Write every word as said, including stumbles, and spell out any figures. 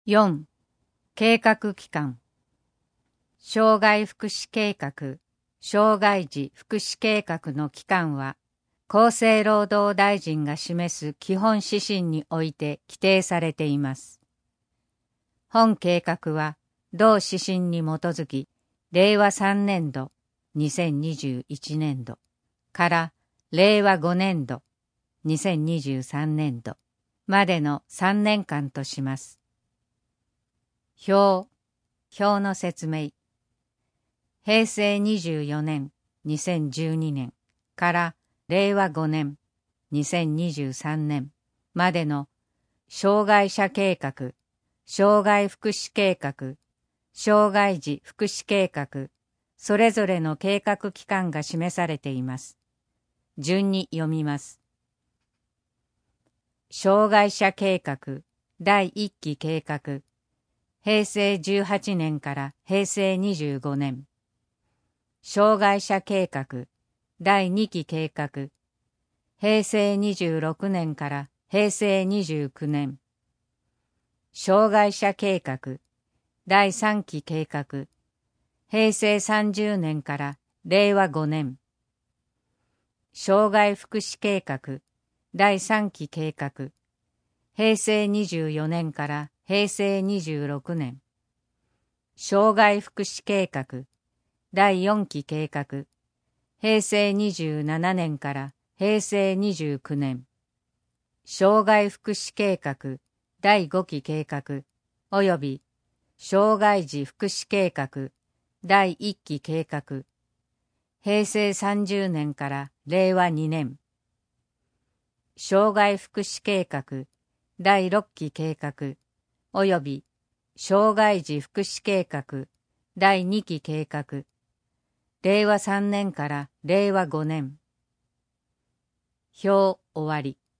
よん. 計画期間。障害福祉計画、障害児福祉計画の期間は、厚生労働大臣が示す基本指針において規定されています。本計画は、同指針に基づき、れいわさんねんど、にせんにじゅういちねんどかられいわごねんど、にせんにじゅうさんねんどまでのさんねんかんとします。表、表の説明。へいせいにじゅうよねん、にせんじゅうにねんかられいわごねん、にせんにじゅうさんねんまでの障害者計画、障害福祉計画、障害児福祉計画、それぞれの計画期間が示されています。順に読みます。障害者計画だいいっき計画、へいせいじゅうはちねんからへいせいにじゅうごねん。障害者計画だいにき計画、へいせいにじゅうろくねんからへいせいにじゅうきゅうねん。障害者計画だいさんき計画、へいせいさんじゅうねんかられいわごねん。障害福祉計画だいさんき計画、へいせいにじゅうよねんからへいせいにじゅうろくねん。障害福祉計画だいよんき計画、へいせいにじゅうななねんからへいせいにじゅうきゅうねん。障害福祉計画だいごき計画および障害児福祉計画だいいっき計画、へいせいさんじゅうねんかられいわにねん。障害福祉計画だいろっき計画および障害児福祉計画だいにき計画、れいわさんねんかられいわごねん。表終わり。